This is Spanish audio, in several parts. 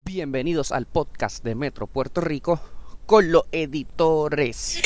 Bienvenidos al podcast de Metro Puerto Rico con los editores.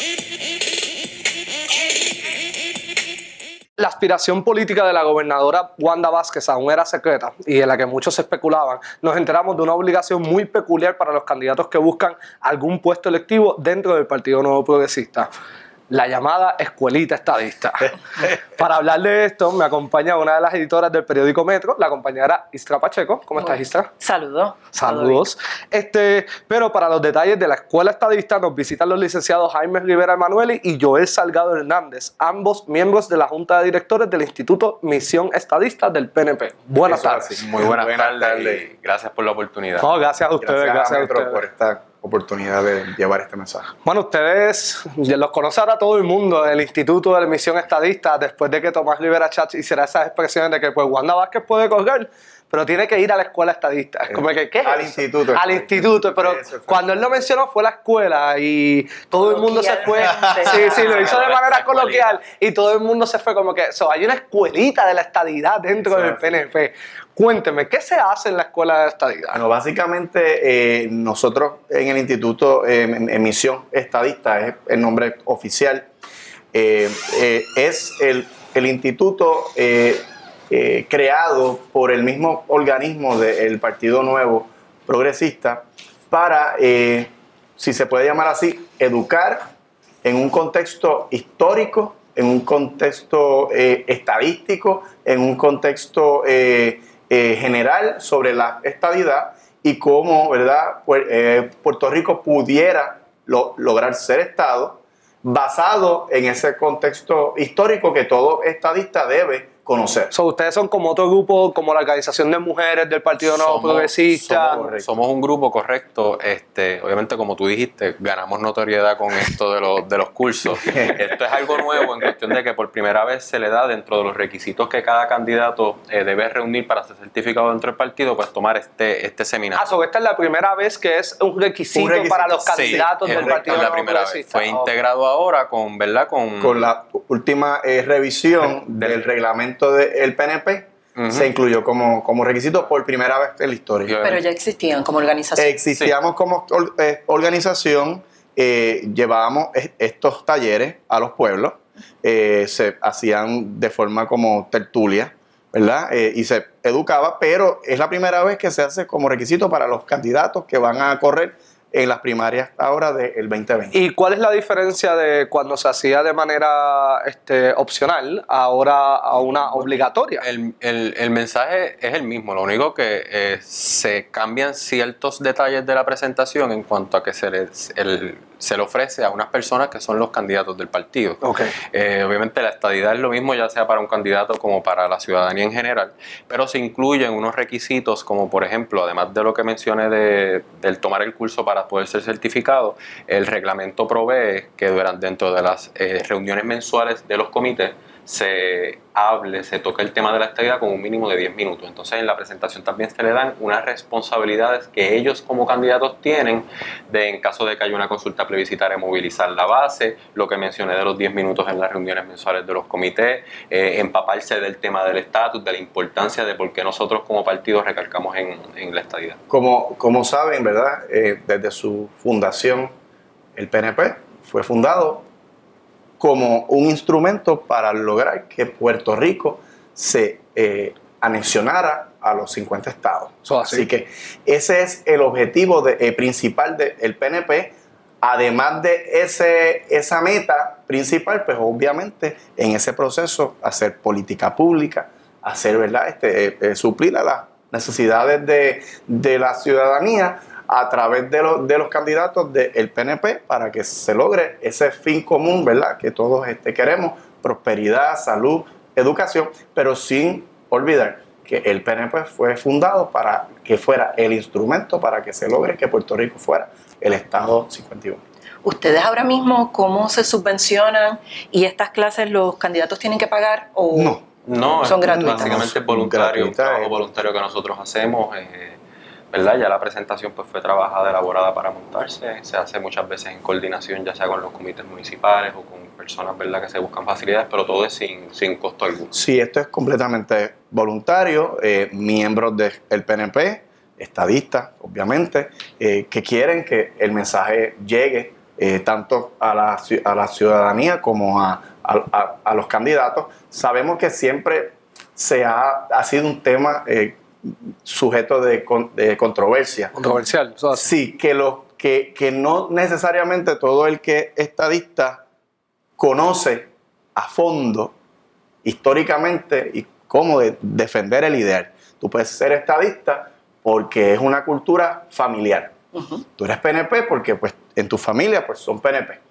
La aspiración política de la gobernadora Wanda Vázquez aún era secreta y en la que muchos especulaban. Nos enteramos de una obligación muy peculiar para los candidatos que buscan algún puesto electivo dentro del Partido Nuevo Progresista. La llamada escuelita estadista. Para hablar de esto me acompaña una de las editoras del periódico Metro, la compañera Istra Pacheco. ¿Cómo estás, Istra? Saludos. Saludos. Pero para los detalles de la escuela estadista nos visitan los licenciados Jaime Rivera Emanueli y Joel Salgado Hernández, ambos miembros de la Junta de Directores del Instituto Misión Estadista del PNP. Buenas tardes. Muy buenas tardes. Y gracias por la oportunidad. No, gracias a ustedes. Gracias a Metro por esta oportunidad de llevar este mensaje. Bueno, ustedes los conoce ahora todo el mundo, el Instituto de Misión Estadista, después de que Tomás Rivera Chatz hiciera esas expresiones de que pues Wanda Vázquez puede colgar, pero tiene que ir a la escuela estadista. Es como que, ¿qué es al eso? instituto. Al instituto, pero cuando él lo mencionó fue la escuela y todo el mundo se fue. Sí, lo hizo de manera coloquial y todo el mundo se fue como que, hay una escuelita de la estadidad dentro del PNP. Cuénteme, ¿qué se hace en la escuela de estadidad? Bueno, básicamente nosotros en el Instituto en Misión Estadista, es el nombre oficial, es el instituto creado por el mismo organismo del Partido Nuevo Progresista para, si se puede llamar así, educar en un contexto histórico, en un contexto estadístico, en un contexto general sobre la estadidad y cómo, ¿verdad?, Puerto Rico pudiera lograr ser Estado basado en ese contexto histórico que todo estadista debe conocer. Ustedes son como otro grupo, como la Organización de Mujeres del Partido Nuevo Progresista. Somos un grupo, correcto. Obviamente, como tú dijiste, ganamos notoriedad con esto de los cursos. Esto es algo nuevo en cuestión de que por primera vez se le da dentro de los requisitos que cada candidato debe reunir para ser certificado dentro del partido, pues tomar este seminario. Esta es la primera vez que es un requisito para los candidatos del Partido Nuevo Progresista. Fue integrado ahora con la última revisión del reglamento del PNP. Se incluyó como requisito por primera vez en la historia. Pero ya existían como organización. Existíamos como organización, llevábamos estos talleres a los pueblos, se hacían de forma como tertulia, ¿verdad? Y se educaba, pero es la primera vez que se hace como requisito para los candidatos que van a correr en las primarias ahora del 2020. ¿Y cuál es la diferencia de cuando se hacía de manera opcional ahora a una obligatoria? El mensaje es el mismo, lo único que se cambian ciertos detalles de la presentación en cuanto a que se le ofrece a unas personas que son los candidatos del partido. Okay. Obviamente la estadidad es lo mismo, ya sea para un candidato como para la ciudadanía en general, pero se incluyen unos requisitos como, por ejemplo, además de lo que mencioné del tomar el curso para poder ser certificado, el reglamento provee que dentro de las reuniones mensuales de los comités se toca el tema de la estadidad con un mínimo de 10 minutos. Entonces en la presentación también se le dan unas responsabilidades que ellos como candidatos tienen en caso de que haya una consulta plebiscitaria, movilizar la base, lo que mencioné de los 10 minutos en las reuniones mensuales de los comités, empaparse del tema del estatus, de la importancia de por qué nosotros como partido recalcamos en la estadidad. Como saben, ¿verdad? Desde su fundación, el PNP fue fundado como un instrumento para lograr que Puerto Rico se anexionara a los 50 estados. Así que ese es el objetivo principal del PNP. Además de esa meta principal, pues obviamente en ese proceso hacer política pública, hacer, ¿verdad?, suplir a las necesidades de la ciudadanía a través de los candidatos del PNP para que se logre ese fin común, ¿verdad?, que todos queremos: prosperidad, salud, educación, pero sin olvidar que el PNP fue fundado para que fuera el instrumento para que se logre que Puerto Rico fuera el Estado 51. ¿Ustedes ahora mismo cómo se subvencionan y estas clases los candidatos tienen que pagar o no, son gratuitas? Básicamente es voluntario, un trabajo voluntario que nosotros hacemos. ¿Verdad? Ya la presentación pues fue trabajada, elaborada para montarse, se hace muchas veces en coordinación ya sea con los comités municipales o con personas, ¿verdad?, que se buscan facilidades, pero todo es sin costo alguno. Sí, esto es completamente voluntario, miembros del PNP, estadistas, obviamente, que quieren que el mensaje llegue tanto a la ciudadanía como a los candidatos. Sabemos que siempre ha sido un tema sujeto de controversia. Controversial. Sí, que no necesariamente todo el que es estadista conoce a fondo, históricamente, y cómo defender el ideal. Tú puedes ser estadista porque es una cultura familiar. Tú eres PNP porque pues, en tu familia pues, son PNP.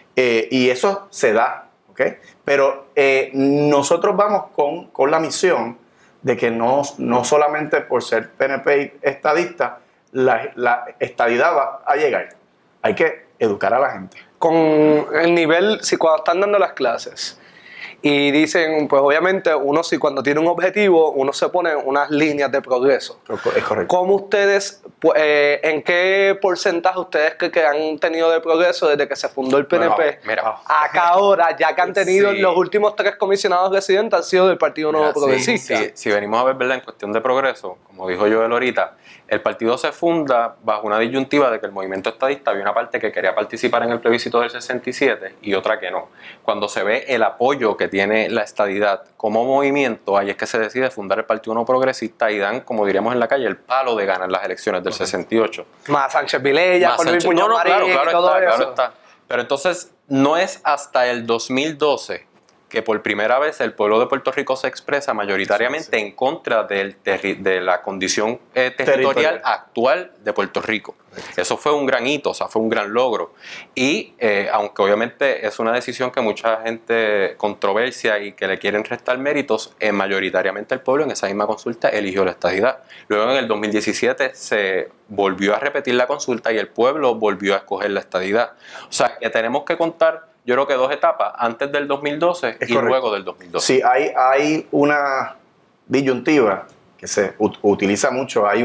Y eso se da, ¿ok? Pero nosotros vamos con la misión de que no solamente por ser PNP y estadista, la estadidad va a llegar. Hay que educar a la gente. Con el nivel, si cuando están dando las clases y dicen, pues obviamente uno si cuando tiene un objetivo, uno se pone unas líneas de progreso. Es correcto. ¿Cómo ustedes, en qué porcentaje ustedes que han tenido de progreso desde que se fundó el PNP Bueno, mira. acá ahora, ya que han tenido los últimos 3 comisionados residentes han sido del Partido Nuevo Progresista? Si venimos a ver, ¿verdad? En cuestión de progreso, como dijo Joel ahorita, el partido se funda bajo una disyuntiva de que el movimiento estadista había una parte que quería participar en el plebiscito del 67 y otra que no. Cuando se ve el apoyo que tiene la estadidad como movimiento, ahí es que se decide fundar el Partido No Progresista y dan, como diríamos en la calle, el palo de ganar las elecciones del 68. Más Sánchez Vilella, con Luis Muñoz Marín y todo eso. Claro está. Pero entonces, no es hasta el 2012 que por primera vez el pueblo de Puerto Rico se expresa mayoritariamente en contra de la condición territorial actual de Puerto Rico. Eso fue un gran hito, o sea, fue un gran logro. Y aunque obviamente es una decisión que mucha gente controversia y que le quieren restar méritos, mayoritariamente el pueblo en esa misma consulta eligió la estadidad. Luego en el 2017 se volvió a repetir la consulta y el pueblo volvió a escoger la estadidad. O sea, que tenemos que contar, yo creo que 2 etapas, antes del 2012 y luego del 2012. Sí, hay una disyuntiva que se utiliza mucho, hay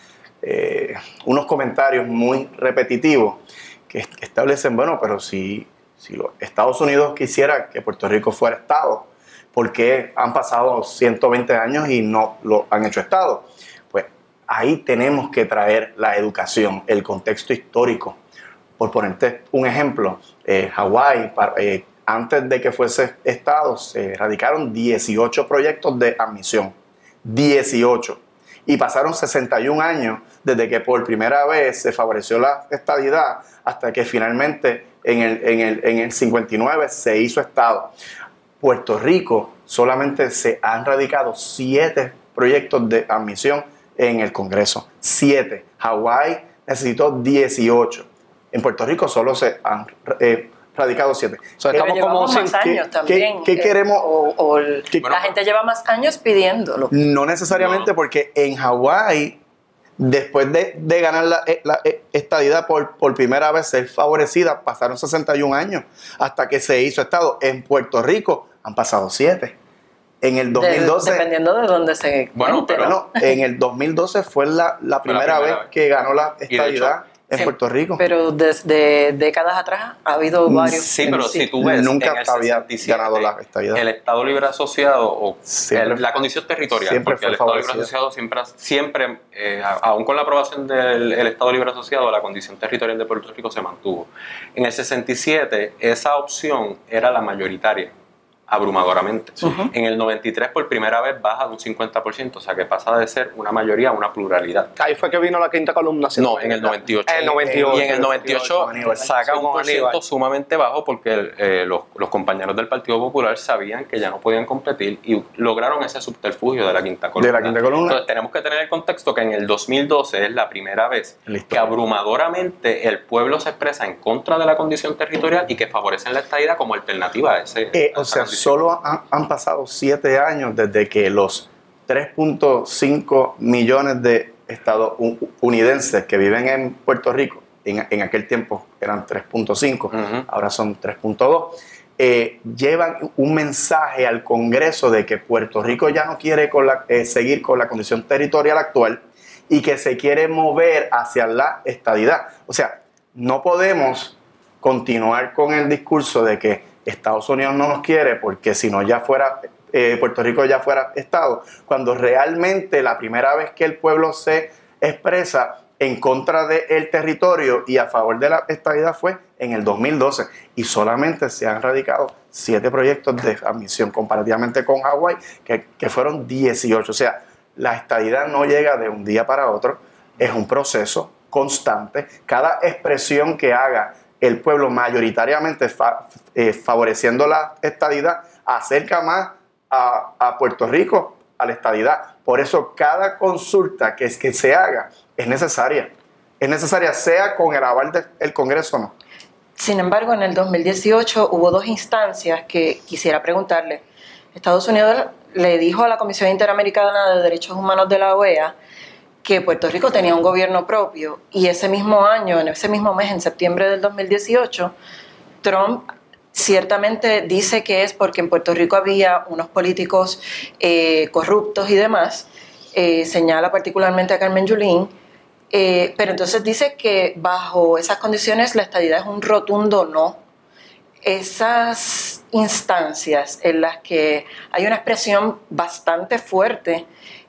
unos comentarios muy repetitivos que establecen, bueno, pero si los Estados Unidos quisiera que Puerto Rico fuera Estado, ¿por qué han pasado 120 años y no lo han hecho Estado? Pues ahí tenemos que traer la educación, el contexto histórico. Por ponerte un ejemplo, Hawái, antes de que fuese Estado, se radicaron 18 proyectos de admisión. 18. Y pasaron 61 años desde que por primera vez se favoreció la estadidad hasta que finalmente en el 59 se hizo Estado. Puerto Rico solamente se han radicado 7 proyectos de admisión en el Congreso. 7. Hawái necesitó 18. En Puerto Rico solo se han radicado 7. O sea, estamos como más años también. ¿Qué queremos? La gente lleva más años pidiéndolo. No necesariamente, porque en Hawái, después de ganar la estadidad por primera vez, ser favorecida, pasaron 61 años hasta que se hizo Estado. En Puerto Rico han pasado 7. En el 2012... Dependiendo de dónde se... Bueno, pero en el 2012 fue la primera vez que ganó la estadidad en Puerto Rico. Pero desde décadas atrás ha habido varios... Sí, pero si tú ves, nunca en el había 67, ganado la estadidad. El Estado Libre Asociado, o la condición territorial, siempre porque el Estado Libre Asociado siempre aún con la aprobación del Estado Libre Asociado, la condición territorial de Puerto Rico se mantuvo. En el 67, esa opción era la mayoritaria, abrumadoramente. En el 93 por primera vez baja de un 50%, o sea que pasa de ser una mayoría a una pluralidad. Ahí fue que vino la quinta columna. No, en el 98. En el 98. Y en el 98 saca un porciento sumamente bajo porque los compañeros del Partido Popular sabían que ya no podían competir y lograron ese subterfugio de la quinta columna. Entonces tenemos que tener el contexto que en el 2012 es la primera vez que abrumadoramente el pueblo se expresa en contra de la condición territorial y que favorecen la estadidad como alternativa a ese. O sea, solo han pasado 7 años desde que los 3.5 millones de estadounidenses que viven en Puerto Rico, en aquel tiempo eran 3.5, ahora son 3.2, llevan un mensaje al Congreso de que Puerto Rico ya no quiere seguir con la condición territorial actual y que se quiere mover hacia la estadidad. O sea, no podemos continuar con el discurso de que Estados Unidos no nos quiere porque si no ya fuera Puerto Rico ya fuera Estado, cuando realmente la primera vez que el pueblo se expresa en contra del territorio y a favor de la estadidad fue en el 2012 y solamente se han radicado 7 proyectos de admisión comparativamente con Hawái, que fueron 18. O sea, la estadidad no llega de un día para otro, es un proceso constante. Cada expresión que haga el pueblo mayoritariamente favoreciendo la estadidad acerca más a Puerto Rico a la estadidad. Por eso cada consulta que se haga es necesaria. Es necesaria, sea con el aval del Congreso o no. Sin embargo, en el 2018 hubo 2 instancias que quisiera preguntarle. Estados Unidos le dijo a la Comisión Interamericana de Derechos Humanos de la OEA que Puerto Rico tenía un gobierno propio, y ese mismo año, en ese mismo mes, en septiembre del 2018, Trump ciertamente dice que es porque en Puerto Rico había unos políticos corruptos y demás, señala particularmente a Carmen Yulín, pero entonces dice que bajo esas condiciones la estadidad es un rotundo no. Esas instancias en las que hay una expresión bastante fuerte,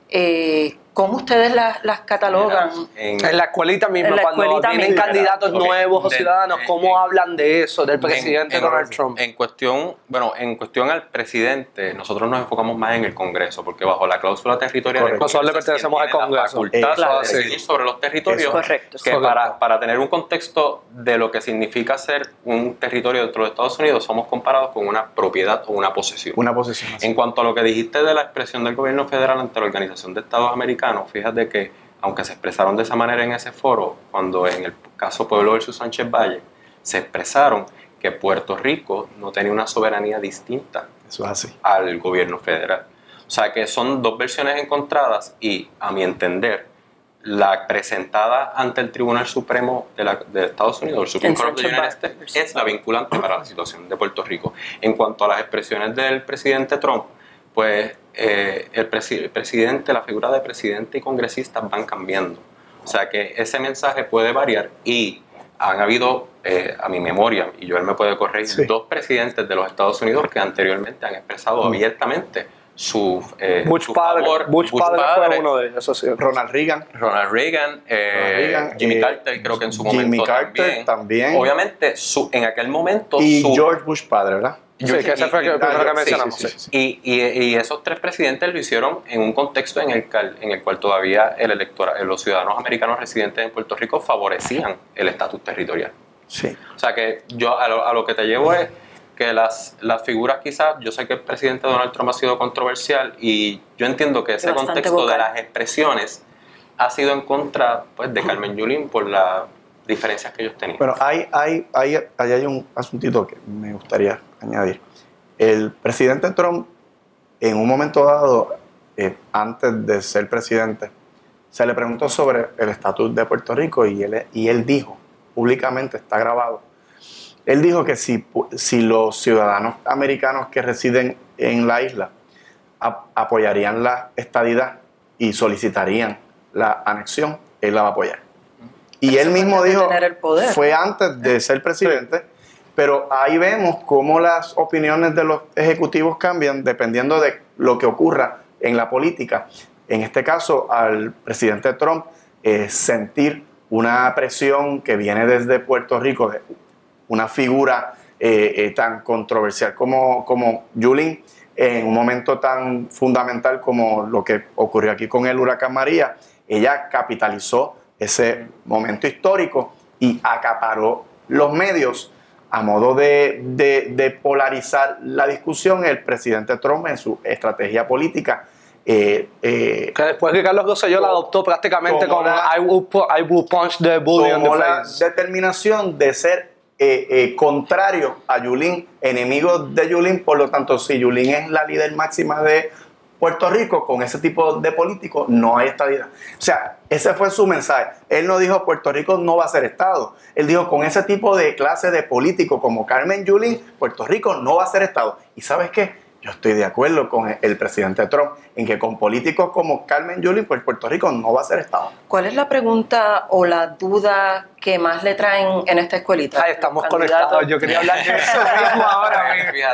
¿cómo ustedes las catalogan? En la escuelita misma, En la cuando escuelita tienen misma. candidatos nuevos o ciudadanos, ¿cómo hablan de eso, del presidente Donald Trump? En cuestión al presidente, nosotros nos enfocamos más en el Congreso, porque bajo la cláusula territorial, Correcto. Nosotros le pertenecemos al Congreso. La facultad de Eso, decidir sí. sobre los territorios, Correcto. que Correcto. para tener un contexto de lo que significa ser un territorio dentro de Estados Unidos, somos comparados con una propiedad o una posesión. Una posición así. En cuanto a lo que dijiste de la expresión del gobierno federal ante la Organización de Estados Americanos, fíjate que aunque se expresaron de esa manera en ese foro, cuando en el caso Pueblo versus Sánchez Valle se expresaron que Puerto Rico no tenía una soberanía distinta Eso es así. al gobierno federal. O sea que son 2 versiones encontradas y, a mi entender, la presentada ante el Tribunal Supremo de Estados Unidos, el Supreme Court of the United States, es la vinculante para la situación de Puerto Rico. En cuanto a las expresiones del presidente Trump, pues el presidente, la figura de presidente y congresistas van cambiando. O sea que ese mensaje puede variar y han habido, a mi memoria, y Joel me puede corregir, Sí. 2 presidentes de los Estados Unidos que anteriormente han expresado abiertamente su Bush padre fue uno de ellos, eso sí. Ronald Reagan. Ronald Reagan, Jimmy Carter, creo que en su Jimmy momento Carter también. Obviamente, en aquel momento... Y George Bush padre, ¿verdad? Sí, que ese fue el primero que mencionamos. Sí, sí, sí. Y esos 3 presidentes lo hicieron en un contexto en el cual todavía los ciudadanos americanos residentes en Puerto Rico favorecían el estatus territorial. Sí. O sea que yo a lo que te llevo es que las figuras quizás, yo sé que el presidente Donald Trump ha sido controversial y yo entiendo que ese Bastante contexto vocal. de las expresiones ha sido en contra pues, de Carmen Yulín por las diferencias que ellos tenían. Bueno, hay un asuntito que me gustaría añadir. El presidente Trump, en un momento dado, antes de ser presidente, se le preguntó sobre el estatus de Puerto Rico y él dijo, públicamente está grabado, él dijo que si los ciudadanos americanos que residen en la isla apoyarían la estadidad y solicitarían la anexión, él la va a apoyar. Y él mismo antes de dijo, tener el poder. fue antes de ser presidente, pero ahí vemos cómo las opiniones de los ejecutivos cambian dependiendo de lo que ocurra en la política. En este caso, al presidente Trump sentir una presión que viene desde Puerto Rico, de una figura tan controversial como Yulín, en un momento tan fundamental como lo que ocurrió aquí con el huracán María, ella capitalizó ese momento histórico y acaparó los medios a modo de polarizar la discusión. El presidente Trump, en su estrategia política, Que después que Carlos Rosselló la adoptó prácticamente como I will punch the bully in the tomó la face. determinación de ser contrario a Yulín, enemigo de Yulín. Por lo tanto, si Yulín es la líder máxima de Puerto Rico, con ese tipo de políticos no hay estadidad. O sea, ese fue su mensaje. Él no dijo Puerto Rico no va a ser Estado. Él dijo con ese tipo de clase de políticos como Carmen Yulín, Puerto Rico no va a ser Estado. ¿Y sabes qué? Yo estoy de acuerdo con el presidente Trump en que con políticos como Carmen Yulín, pues Puerto Rico no va a ser Estado. ¿Cuál es la pregunta o la duda que más le traen en esta escuelita? Ay, estamos Los candidatos. conectados. Yo quería hablar de eso mismo ahora.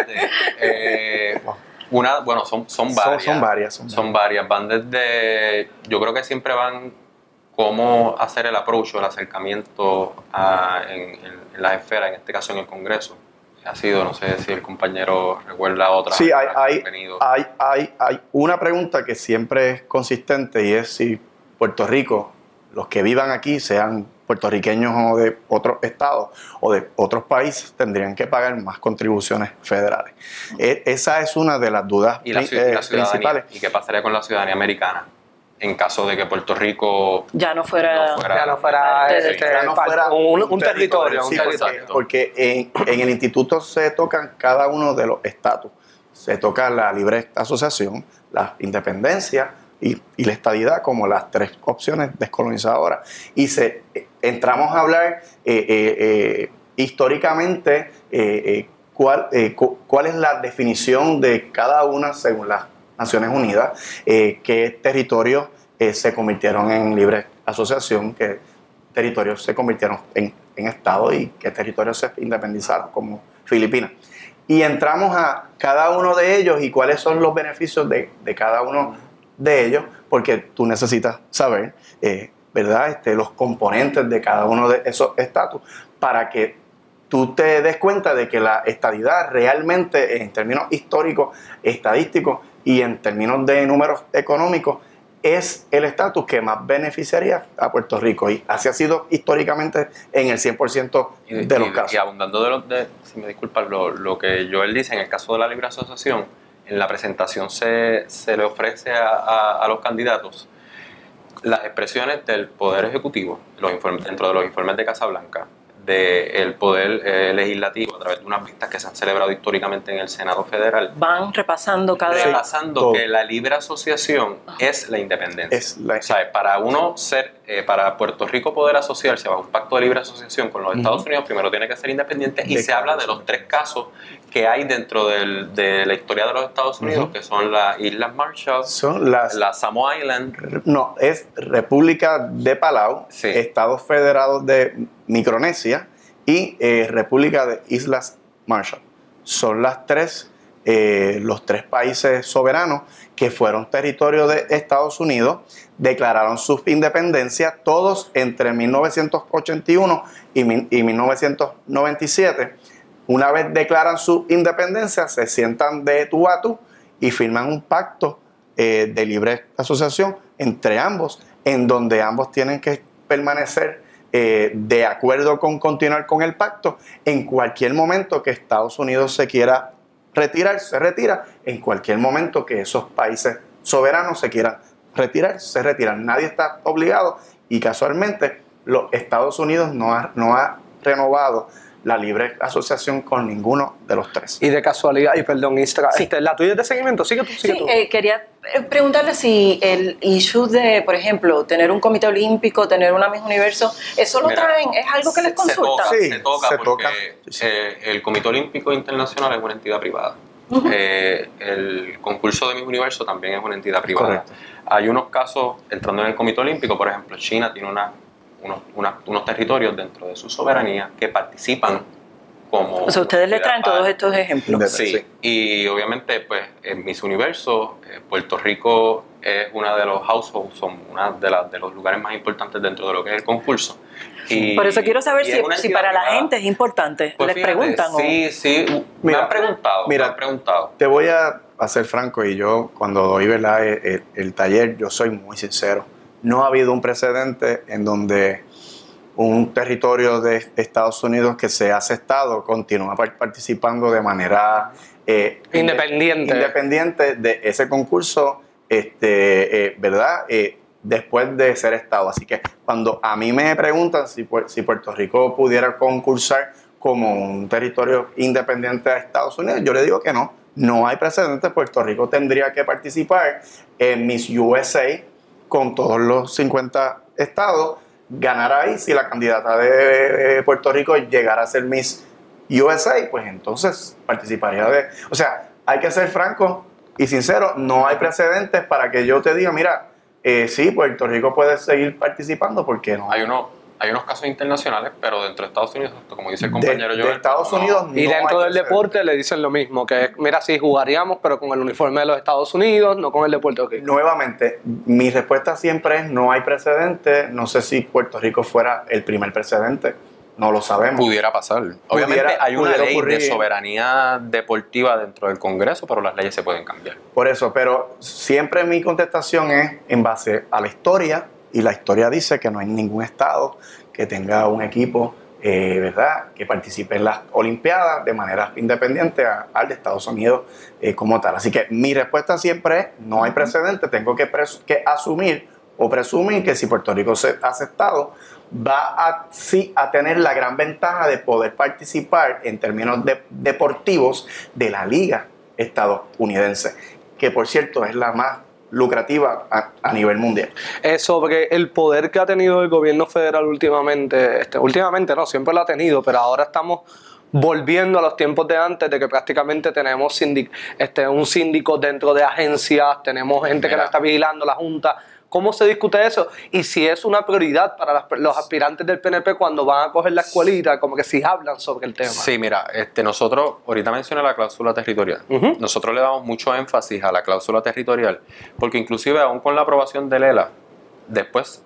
Fíjate, son varias. Son varias. Son varias. Van desde, yo creo que siempre van cómo hacer el approach o el acercamiento en las esferas, en este caso en el Congreso. Ha sido, no sé si el compañero recuerda otra. Sí, hay una pregunta que siempre es consistente y es si Puerto Rico, los que vivan aquí, sean puertorriqueños o de otros estados o de otros países, tendrían que pagar más contribuciones federales. Esa es una de las dudas y la ciudadanía, principales. ¿Y qué pasaría con la ciudadanía americana en caso de que Puerto Rico ya no fuera un territorio? Sí, porque en el instituto se tocan cada uno de los estatus. Se toca la libre asociación, la independencia y la estadidad como las tres opciones descolonizadoras. Y entramos a hablar históricamente cuál es la definición de cada una según las Naciones Unidas, qué territorios se convirtieron en libre asociación, qué territorios se convirtieron en Estado y qué territorios se independizaron como Filipinas. Y entramos a cada uno de ellos y cuáles son los beneficios de cada uno de ellos, porque tú necesitas saber, ¿verdad? Los componentes de cada uno de esos estatus para que tú te des cuenta de que la estadidad realmente, en términos históricos, estadísticos y en términos de números económicos, es el estatus que más beneficiaría a Puerto Rico. Y así ha sido históricamente en el 100% de los casos. Y abundando si me disculpas, lo que Joel dice, en el caso de la libre asociación, en la presentación se le ofrece a los candidatos las expresiones del Poder Ejecutivo, dentro de los informes de Casa Blanca, del Poder Legislativo, a través de unas vistas que se han celebrado históricamente en el Senado Federal. Van repasando que la libre asociación es la independencia. O sea, para para Puerto Rico poder asociarse bajo un pacto de libre asociación con los Estados Unidos, primero tiene que ser independiente y se habla de los tres casos que hay dentro de la historia de los Estados Unidos, que son las Islas Marshall, las Samoa Island. No, es República de Palau, sí. Estados Federados de Micronesia y República de Islas Marshall. Son los tres países soberanos que fueron territorio de Estados Unidos, declararon su independencia todos entre 1981 y 1997. Una vez declaran su independencia, se sientan de tú a tú y firman un pacto de libre asociación entre ambos, en donde ambos tienen que permanecer de acuerdo con continuar con el pacto. En cualquier momento que Estados Unidos se quiera retirar, se retira. En cualquier momento que esos países soberanos se quieran retirar, se retiran. Nadie está obligado y casualmente los Estados Unidos no ha renovado la libre asociación con ninguno de los tres. Y de casualidad, y perdón, Isra, sí. ¿la tuya es de seguimiento? Sigue tú. Quería preguntarle si el issue de, por ejemplo, tener un comité olímpico, tener una Miss Universo, ¿eso lo traen? ¿Es algo que les consulta? Se toca porque el Comité Olímpico Internacional es una entidad privada. El concurso de Miss Universo también es una entidad privada. Correcto. Hay unos casos, entrando en el Comité Olímpico, por ejemplo, China tiene unos territorios dentro de su soberanía que participan como... O sea, ustedes le traen todos estos ejemplos. Sí, y obviamente pues en Miss Universo, Puerto Rico es una de los households, son una de los lugares más importantes dentro de lo que es el concurso. Y, por eso quiero saber si para la gente es importante. Pues ¿Les fíjate, preguntan? Sí, me han preguntado. Te voy a ser franco, y yo cuando doy, ¿verdad?, el taller, yo soy muy sincero. No ha habido un precedente en donde un territorio de Estados Unidos que se ha aceptado continúa participando de manera independiente de ese concurso, ¿verdad?, después de ser Estado. Así que cuando a mí me preguntan si Puerto Rico pudiera concursar como un territorio independiente de Estados Unidos, yo le digo que no hay precedentes. Puerto Rico tendría que participar en Miss USA con todos los 50 estados, ganar ahí. Si la candidata de Puerto Rico llegara a ser Miss USA, pues entonces participaría o sea, hay que ser franco y sincero, no hay precedentes para que yo te diga, mira, sí, Puerto Rico puede seguir participando, ¿por qué no? Hay unos Hay unos casos internacionales, pero dentro de Estados Unidos, como dice el compañero de Joel, Estados no. Unidos Y no dentro hay del precedente. deporte le dicen lo mismo, que mira, sí jugaríamos, pero con el uniforme de los Estados Unidos, no con el de Puerto Rico. Nuevamente, mi respuesta siempre es no hay precedente. No sé si Puerto Rico fuera el primer precedente, no lo sabemos. Pudiera pasar. Obviamente hay una pudiera ley ocurrir. de soberanía deportiva dentro del Congreso, pero las leyes se pueden cambiar. Por eso, pero siempre mi contestación es en base a la historia, y la historia dice que no hay ningún estado que tenga un equipo, ¿verdad?, que participe en las Olimpiadas de manera independiente al de Estados Unidos como tal. Así que mi respuesta siempre es no hay precedente, tengo que asumir o presumir que si Puerto Rico se ha aceptado, va a tener la gran ventaja de poder participar en términos deportivos de la liga estadounidense, que por cierto es la más lucrativa a nivel mundial. Sobre el poder que ha tenido el gobierno federal últimamente, últimamente no, siempre lo ha tenido, pero ahora estamos volviendo a los tiempos de antes, de que prácticamente tenemos un síndico dentro de agencias, tenemos gente que Mira. nos está vigilando, la Junta. ¿Cómo se discute eso? Y si es una prioridad para los aspirantes del PNP cuando van a coger la escuelita, como que si hablan sobre el tema. Sí, mira, nosotros, ahorita mencioné la cláusula territorial. Ujú. Nosotros le damos mucho énfasis a la cláusula territorial, porque inclusive aún con la aprobación de Lela, después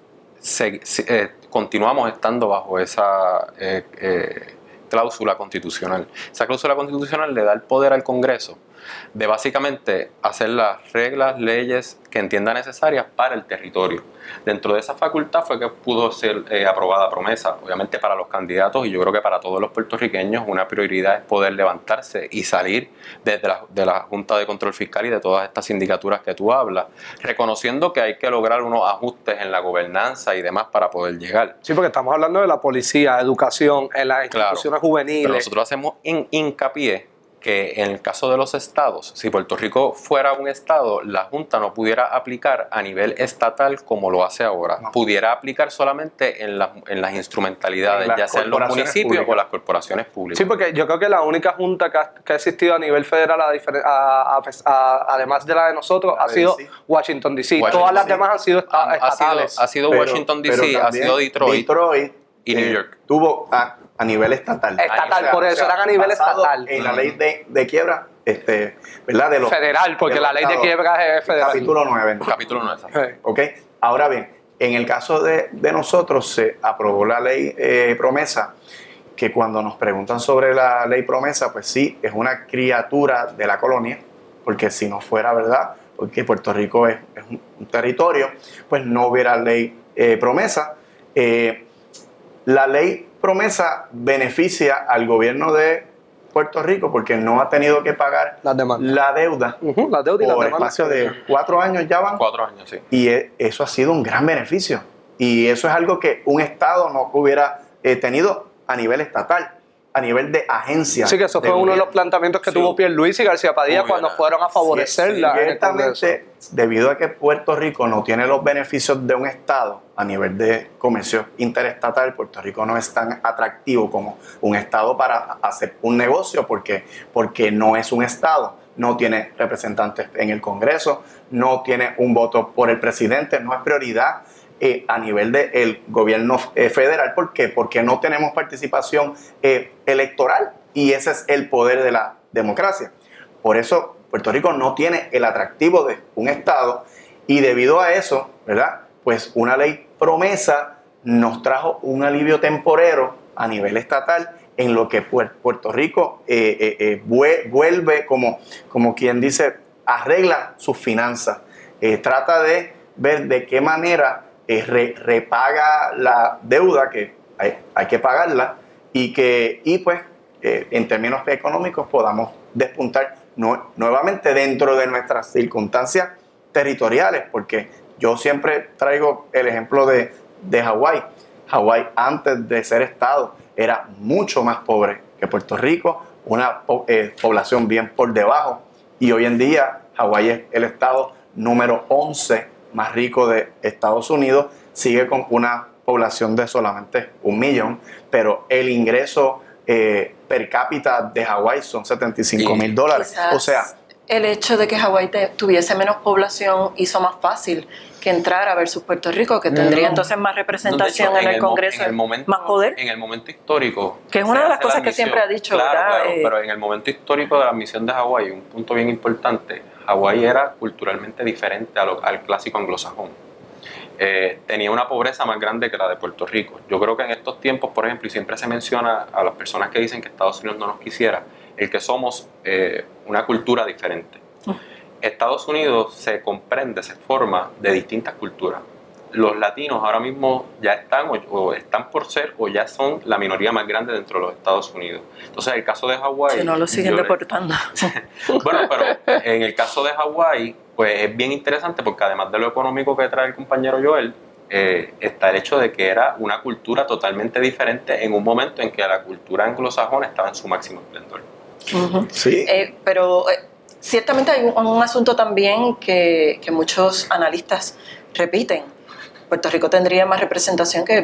continuamos estando bajo esa cláusula constitucional. Esa cláusula constitucional le da el poder al Congreso de básicamente hacer las reglas, leyes que entienda necesarias para el territorio. Dentro de esa facultad fue que pudo ser aprobada promesa. Obviamente para los candidatos, y yo creo que para todos los puertorriqueños, una prioridad es poder levantarse y salir de la Junta de Control Fiscal y de todas estas sindicaturas que tú hablas, reconociendo que hay que lograr unos ajustes en la gobernanza y demás para poder llegar. Sí, porque estamos hablando de la policía, educación, en las Claro, instituciones juveniles. pero nosotros hacemos hincapié que en el caso de los estados, si Puerto Rico fuera un estado, la Junta no pudiera aplicar a nivel estatal como lo hace ahora. No. Pudiera aplicar solamente en las instrumentalidades, En las ya sea en los corporaciones municipios públicas. o las corporaciones públicas. Sí, porque yo creo que la única junta que ha existido a nivel federal, además de la de nosotros, La ha de sido DC. Washington DC. Washington Todas las DC. demás han sido estatales. Ha sido Pero- Washington pero DC, ha también sido Detroit y New York. Tuvo a nivel estatal. Estatal, por eso eran a nivel basado estatal. En la ley de quiebra, ¿verdad? De los, Federal, porque de los la ley de estados. quiebra es federal. Capítulo 9. Capítulo 9. Sí. ¿Ok? Ahora bien, en el caso de nosotros se aprobó la ley promesa, que cuando nos preguntan sobre la ley promesa, pues sí, es una criatura de la colonia, porque si no fuera verdad, porque Puerto Rico es un territorio, pues no hubiera ley promesa. La ley promesa beneficia al gobierno de Puerto Rico porque no ha tenido que pagar Las demandas. la deuda Ujú, las deudas y las por demandas. espacio de 4 años ya van. 4 años, sí. Y eso ha sido un gran beneficio. Y eso es algo que un Estado no hubiera tenido a nivel estatal, a nivel de agencia. Sí, que eso fue uno de los planteamientos que Sí. tuvo Pierluisi y García Padilla Muy cuando bien. fueron a favorecerla en el Congreso. Ciertamente, debido a que Puerto Rico no tiene los beneficios de un Estado a nivel de comercio interestatal, Puerto Rico no es tan atractivo como un Estado para hacer un negocio porque no es un Estado, no tiene representantes en el Congreso, no tiene un voto por el presidente, no es prioridad a nivel del gobierno federal. ¿Por qué? Porque no tenemos participación electoral y ese es el poder de la democracia. Por eso Puerto Rico no tiene el atractivo de un Estado y debido a eso, ¿verdad? Pues una ley promesa nos trajo un alivio temporero a nivel estatal en lo que Puerto Rico vuelve, como quien dice, arregla sus finanzas, trata de ver de qué manera repaga la deuda que hay que pagarla y pues en términos económicos podamos despuntar nuevamente dentro de nuestras circunstancias territoriales, porque yo siempre traigo el ejemplo de Hawái. Hawái antes de ser estado era mucho más pobre que Puerto Rico, una población bien por debajo, y hoy en día Hawái es el estado número 11 más rico de Estados Unidos, sigue con una población de solamente 1 millón, pero el ingreso per cápita de Hawái son $75,000. Quizás O sea, el hecho de que Hawái tuviese menos población hizo más fácil que entrara versus Puerto Rico, que tendría entonces más representación en el Congreso, más poder? En el momento histórico. Que es una de las cosas que siempre ha dicho, claro, ¿verdad? Claro, pero en el momento histórico de la admisión de Hawái, un punto bien importante, Hawái era culturalmente diferente al clásico anglosajón. Tenía una pobreza más grande que la de Puerto Rico. Yo creo que en estos tiempos, por ejemplo, y siempre se menciona a las personas que dicen que Estados Unidos no nos quisiera, el que somos una cultura diferente. Estados Unidos se comprende, se forma de distintas culturas. Los latinos ahora mismo ya están o están por ser o ya son la minoría más grande dentro de los Estados Unidos. Entonces, el caso de Hawái... Si no lo siguen deportando. Bueno, pero en el caso de Hawái, pues es bien interesante porque además de lo económico que trae el compañero Joel, está el hecho de que era una cultura totalmente diferente en un momento en que la cultura anglosajona estaba en su máximo esplendor. Uh-huh. Sí. Pero ciertamente hay un asunto también que muchos analistas repiten. Puerto Rico tendría más representación que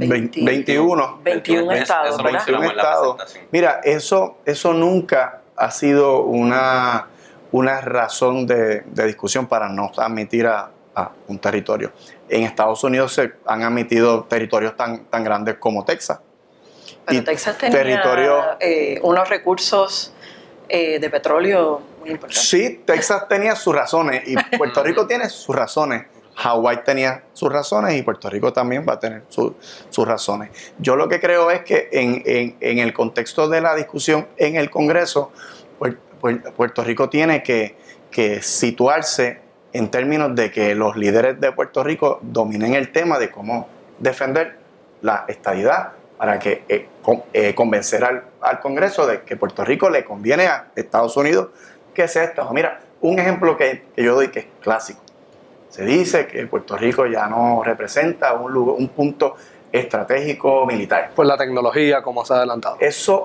21 estados, eso ¿verdad? 21 estados. Mira, eso nunca ha sido una razón de discusión para no admitir a un territorio. En Estados Unidos se han admitido territorios tan grandes como Texas. Pero y Texas tenía unos recursos de petróleo muy importantes. Sí, Texas tenía sus razones y Puerto Rico tiene sus razones. Hawái tenía sus razones y Puerto Rico también va a tener sus razones. Yo lo que creo es que en el contexto de la discusión en el Congreso, Puerto Rico tiene que situarse en términos de que los líderes de Puerto Rico dominen el tema de cómo defender la estadidad para que convencer al Congreso de que Puerto Rico le conviene a Estados Unidos que sea Estado. Mira, un ejemplo que yo doy que es clásico. Se dice que Puerto Rico ya no representa un punto estratégico militar. Por la tecnología, como se ha adelantado. Eso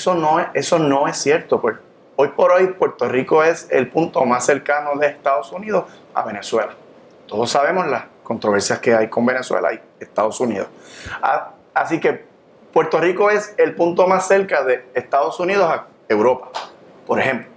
no es cierto. Hoy por hoy Puerto Rico es el punto más cercano de Estados Unidos a Venezuela. Todos sabemos las controversias que hay con Venezuela y Estados Unidos. Así que Puerto Rico es el punto más cerca de Estados Unidos a Europa, por ejemplo.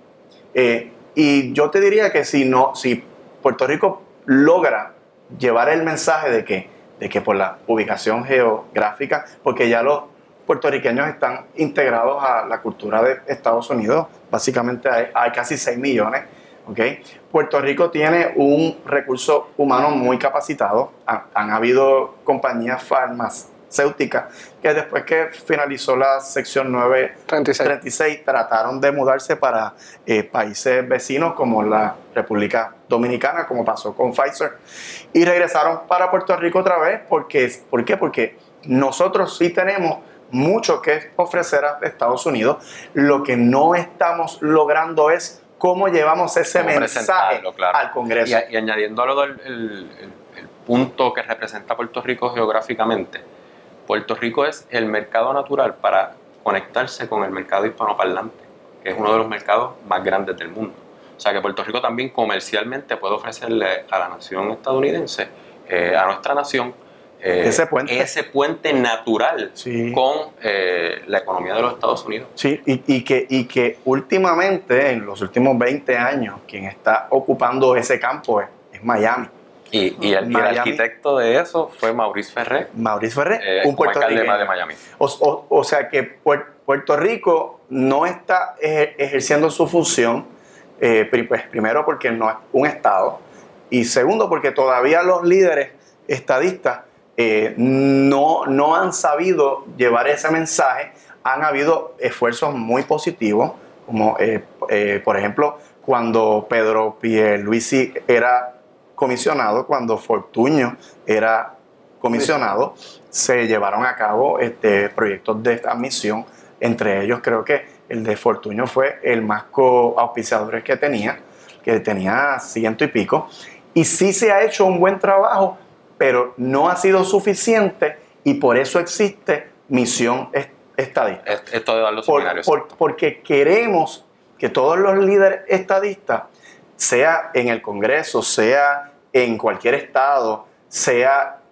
Y yo te diría que si Puerto Rico logra llevar el mensaje de que por la ubicación geográfica, porque ya los puertorriqueños están integrados a la cultura de Estados Unidos, básicamente hay casi 6 millones, ¿okay? Puerto Rico tiene un recurso humano muy capacitado, han habido compañías farmacéuticas que después que finalizó la sección 936 trataron de mudarse para países vecinos como la República Dominicana, como pasó con Pfizer, y regresaron para Puerto Rico otra vez. ¿Por qué? Porque nosotros sí tenemos mucho que ofrecer a Estados Unidos. Lo que no estamos logrando es cómo llevamos ese mensaje al Congreso. Y añadiendo a lo del el punto que representa Puerto Rico geográficamente, Puerto Rico es el mercado natural para conectarse con el mercado hispanoparlante, que es uno de los mercados más grandes del mundo. O sea que Puerto Rico también comercialmente puede ofrecerle a la nación estadounidense, a nuestra nación, ese puente natural, sí, con la economía de los Estados Unidos. Sí, y que últimamente, en los últimos 20 años, quien está ocupando ese campo es Miami. Y el arquitecto de eso fue Maurice Ferré. Maurice Ferré, un puertorriqueño de Miami. O sea que Puerto Rico no está ejerciendo su función, pues, primero porque no es un estado, y segundo porque todavía los líderes estadistas no han sabido llevar ese mensaje. Han habido esfuerzos muy positivos, como por ejemplo cuando Pedro Pierluisi era comisionado, cuando Fortuño era comisionado, se llevaron a cabo proyectos de admisión. Entre ellos creo que el de Fortuño fue el más coauspiciadores que tenía 100 y pico, y sí se ha hecho un buen trabajo, pero no ha sido suficiente, y por eso existe misión estadista. Esto de dar los seminarios. Porque queremos que todos los líderes estadistas, sea en el Congreso, sea en cualquier estado, sea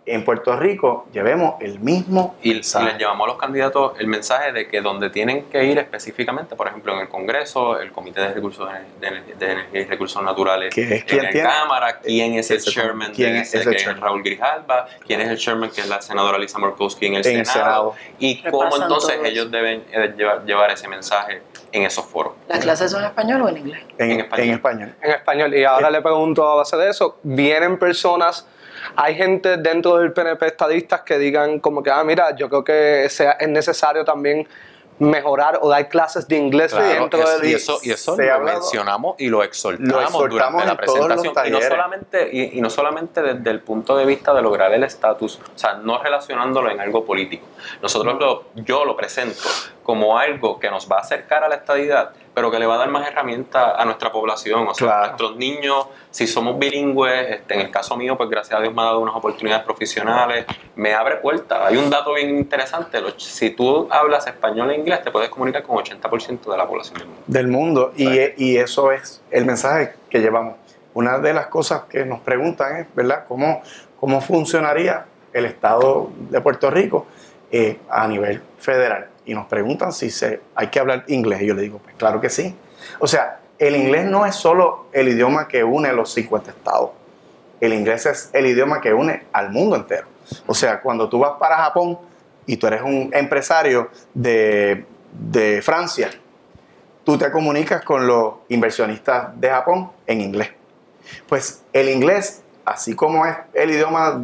en Puerto Rico llevemos el mismo Y mensaje. les llevamos a los candidatos el mensaje de que donde tienen que ir específicamente, por ejemplo, en el Congreso, el Comité de Recursos de Energía y Recursos Naturales, ¿Quién es en quién la tiene? Cámara, quién es el Ese- chairman, ¿quién de es ese, ese que chairman? es Raúl Grijalba, quién es el chairman, que es la senadora Lisa Murkowski en el En el Senado, Senado. y cómo Repasan entonces todo ellos deben llevar ese mensaje en esos foros. ¿Las clases son en español o en inglés? en español. En español. Y ahora le pregunto a base de eso, ¿vienen personas, hay gente dentro del PNP estadistas que digan como que, mira, yo creo que es necesario también mejorar o dar clases de inglés Claro, dentro del... y eso se lo ha hablado- mencionamos y lo exhortamos, lo exhortamos durante la en todos los presentación, y no talleres. solamente y no solamente desde el punto de vista de lograr el estatus, o sea, no relacionándolo en algo político. Yo lo presento como algo que nos va a acercar a la estadidad, pero que le va a dar más herramientas a nuestra población, o sea, Claro. nuestros niños, si somos bilingües, en el caso mío, pues gracias a Dios me ha dado unas oportunidades profesionales, me abre puertas. Hay un dato bien interesante, si tú hablas español e inglés, te puedes comunicar con 80% de la población del mundo. Del mundo, y eso es el mensaje que llevamos. Una de las cosas que nos preguntan es, ¿verdad?, cómo funcionaría el Estado de Puerto Rico a nivel federal. Y nos preguntan si hay que hablar inglés. Y yo le digo, pues claro que sí. O sea, el inglés no es solo el idioma que une los 50 estados. El inglés es el idioma que une al mundo entero. O sea, cuando tú vas para Japón y tú eres un empresario de Francia, tú te comunicas con los inversionistas de Japón en inglés. Pues el inglés, así como es el idioma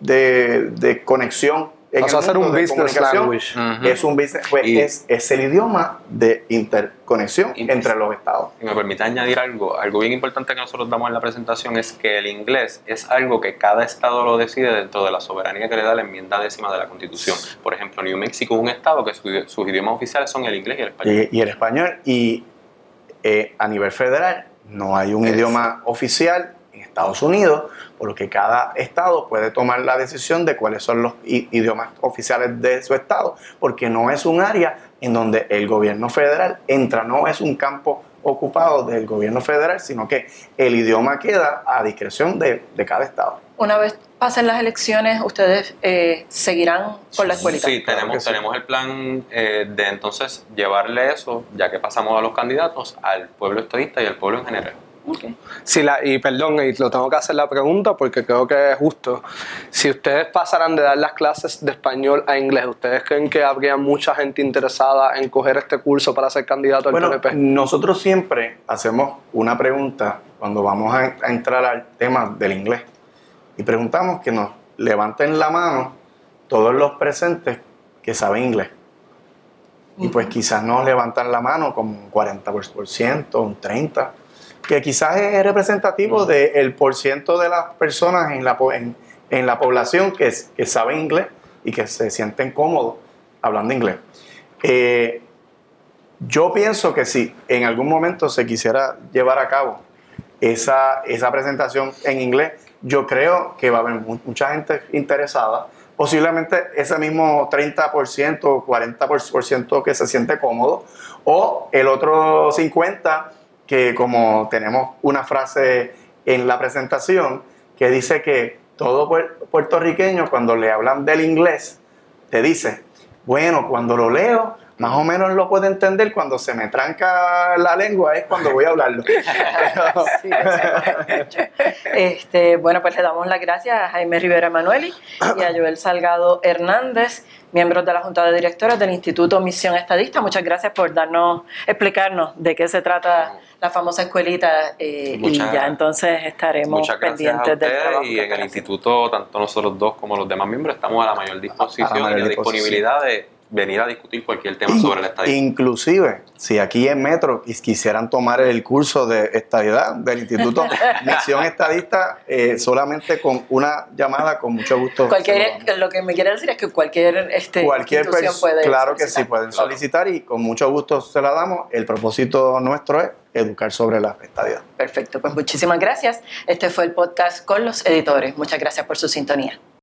de conexión en Vas a el hacer mundo un de business comunicación, language. es un business, pues Y- es el idioma de interconexión Y- entre los estados. Si me permite añadir algo bien importante que nosotros damos en la presentación es que el inglés es algo que cada estado lo decide dentro de la soberanía que le da la enmienda 10ª de la Constitución. Por ejemplo, New Mexico es un estado que sus idiomas oficiales son el inglés y el español. Y el español, y a nivel federal no hay un idioma oficial en Estados Unidos, por lo que cada estado puede tomar la decisión de cuáles son los idiomas oficiales de su estado, porque no es un área en donde el gobierno federal entra, no es un campo ocupado del gobierno federal, sino que el idioma queda a discreción de cada estado. Una vez pasen las elecciones, ¿ustedes seguirán con la escuelita? Sí, Claro que sí. tenemos el plan de entonces llevarle eso, ya que pasamos a los candidatos, al pueblo estadista y al pueblo en general. Okay. Y perdón, y lo tengo que hacer la pregunta porque creo que es justo. Si ustedes pasaran de dar las clases de español a inglés, ¿ustedes creen que habría mucha gente interesada en coger este curso para ser candidato al Bueno, PNP? nosotros siempre hacemos una pregunta cuando vamos a entrar al tema del inglés y preguntamos que nos levanten la mano todos los presentes que saben inglés. Y pues quizás nos levantan la mano como un 40%, un 30%, que quizás es representativo del porciento de las personas en la población que saben inglés y que se sienten cómodos hablando inglés. Yo pienso que si en algún momento se quisiera llevar a cabo esa presentación en inglés, yo creo que va a haber mucha gente interesada. Posiblemente ese mismo 30% o 40% que se siente cómodo, o el otro 50% que, como tenemos una frase en la presentación que dice que todo puertorriqueño cuando le hablan del inglés te dice, bueno, cuando lo leo más o menos lo puedo entender, cuando se me tranca la lengua es cuando voy a hablarlo. Sí, bueno, pues le damos las gracias a Jaime Rivera Emanueli y a Joel Salgado Hernández, miembros de la Junta de Directores del Instituto Misión Estadista. Muchas gracias por explicarnos de qué se trata la famosa escuelita y ya entonces estaremos Muchas gracias a pendientes del ustedes, trabajo. y que en el están instituto, tanto nosotros dos como los demás miembros, estamos a la mayor disposición A la mayor y a disposición. disponibilidad de venir a discutir cualquier tema sobre la estadía. Inclusive, si aquí en Metro quisieran tomar el curso de estadidad del Instituto Misión Estadista, solamente con una llamada, con mucho gusto. Lo que me quiere decir es que cualquier institución puede claro que sí, solicitar. pueden solicitar y con mucho gusto se la damos. El propósito nuestro es educar sobre la estadidad. Perfecto, pues muchísimas gracias. Este fue el podcast con los editores. Muchas gracias por su sintonía.